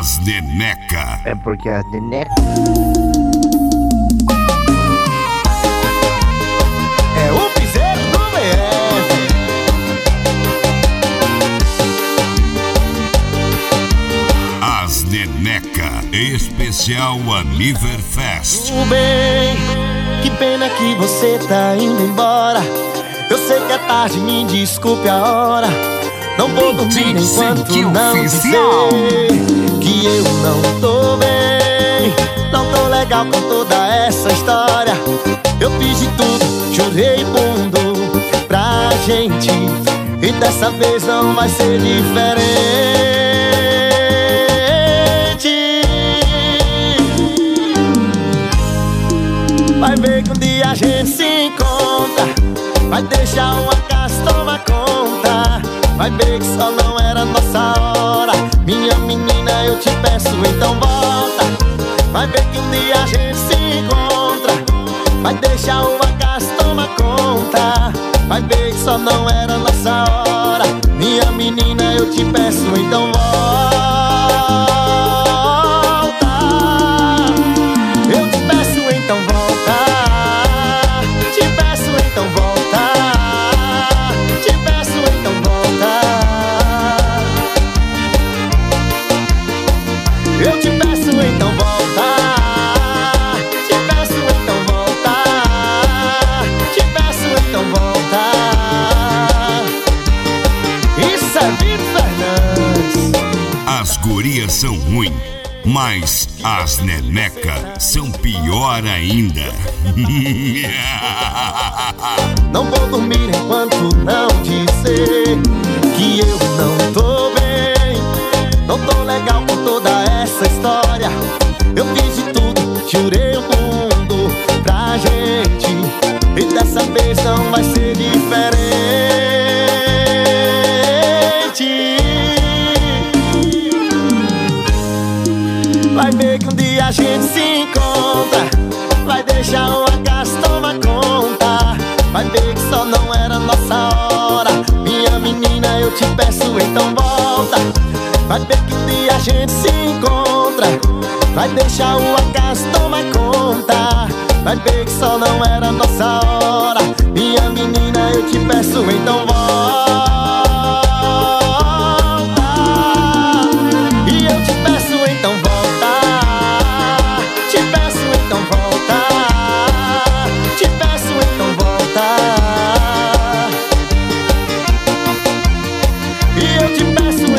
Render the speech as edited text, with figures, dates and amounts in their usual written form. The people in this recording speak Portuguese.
As Neneca. É porque as neneca é o piseiro do BF. As Neneca, especial Aniverfest. Tudo bem, que pena que você tá indo embora. Eu sei que é tarde, me desculpe a hora. Não vou dormir enquanto não dizer que eu não tô bem. Não tô legal com toda essa história. Eu fiz de tudo, chorei fundo pra gente, e dessa vez não vai ser diferente. Vai ver que um dia a gente se encontra. Vai deixar o acaso tomar conta. Vai ver que só não era nossa hora. Minha menina, eu te peço, então volta. Vai ver que um dia a gente se encontra. Vai deixar o acaso tomar conta. Vai ver que só não era nossa hora. Minha menina, eu te peço, então volta. Eu te peço, então volta. Te peço, então volta. Te peço, então volta. Eu te peço, então volta. Te peço, então volta. Te peço, então volta. Isso é Vitor Fernandes. As gurias são ruins, mas as Neneca são pior ainda. Não vou dormir enquanto não dizer que eu não tô bem. Não tô legal com toda essa história. Eu fiz de tudo, jurei o mundo pra gente, e dessa vez não vai ser diferente. Vai ver que um dia a gente se encontra. Vai deixar o acaso tomar conta. Vai ver que só não era nossa hora. Minha menina, eu te peço, então volta. Vai ver que um dia a gente se encontra. Vai deixar o acaso tomar conta. Vai ver que só não era nossa hora. Minha menina, eu te peço, então volta. E eu te peço, então volta. Te peço, então volta. Te peço, então volta. E eu te peço,